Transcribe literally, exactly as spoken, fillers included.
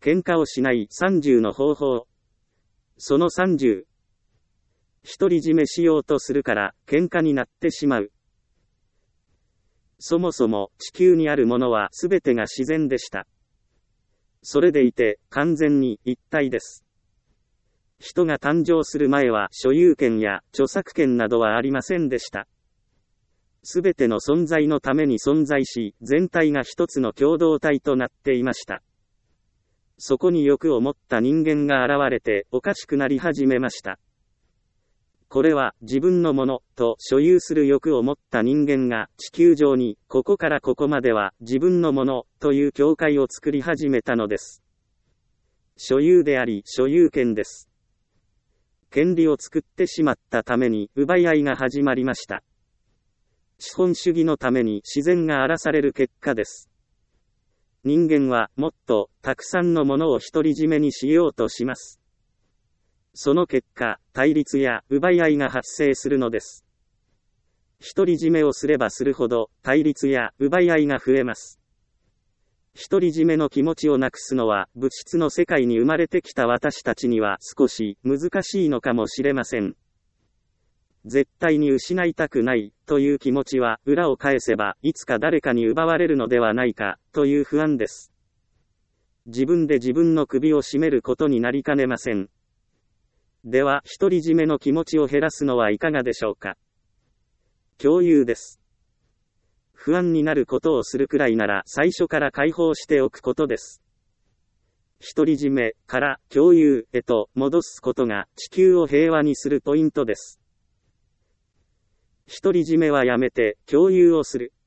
喧嘩をしないさんじゅうの方法。そのさんじゅう。独り占めしようとするから喧嘩になってしまう。そもそも地球にあるものはすべてが自然でした。それでいて完全に一体です。人が誕生する前は所有権や著作権などはありませんでした。すべての存在のために存在し、全体が一つの共同体となっていました。そこに欲を持った人間が現れておかしくなり始めました。これは自分のものと所有する欲を持った人間が地球上にここからここまでは自分のものという境界を作り始めたのです。所有であり所有権です。権利を作ってしまったために奪い合いが始まりました。資本主義のために自然が荒らされる結果です。人間はもっとたくさんのものを独り占めにしようとします。その結果、対立や奪い合いが発生するのです。独り占めをすればするほど対立や奪い合いが増えます。独り占めの気持ちをなくすのは物質の世界に生まれてきた私たちには少し難しいのかもしれません。絶対に失いたくないという気持ちは裏を返せばいつか誰かに奪われるのではないかという不安です。自分で自分の首を絞めることになりかねません。では、独り占めの気持ちを減らすのはいかがでしょうか。共有です。不安になることをするくらいなら最初から解放しておくことです。独り占めから共有へと戻すことが地球を平和にするポイントです。独り占めはやめて共有をする。